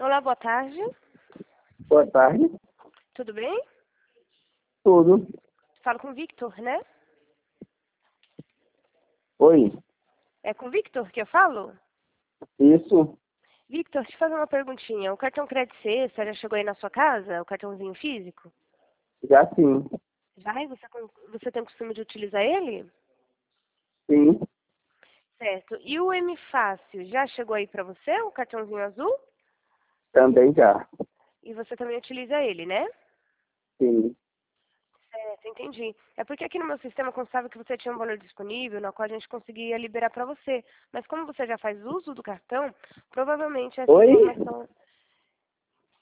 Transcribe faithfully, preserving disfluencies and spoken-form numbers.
Olá, boa tarde. Boa tarde. Tudo bem? Tudo. Falo com o Victor, né? Oi. É com o Victor que eu falo? Isso. Victor, deixa eu fazer uma perguntinha. O cartão Crédito Cesta já chegou aí na sua casa? O cartãozinho físico? Já sim. Já? E você, você tem o costume de utilizar ele? Sim. Certo. E o M Fácil, já chegou aí pra você, o cartãozinho azul? Também já. E você também utiliza ele, né? Sim. Certo, entendi. É porque aqui no meu sistema constava que você tinha um valor disponível, na qual a gente conseguia liberar para você. Mas como você já faz uso do cartão, provavelmente essa Oi? informação...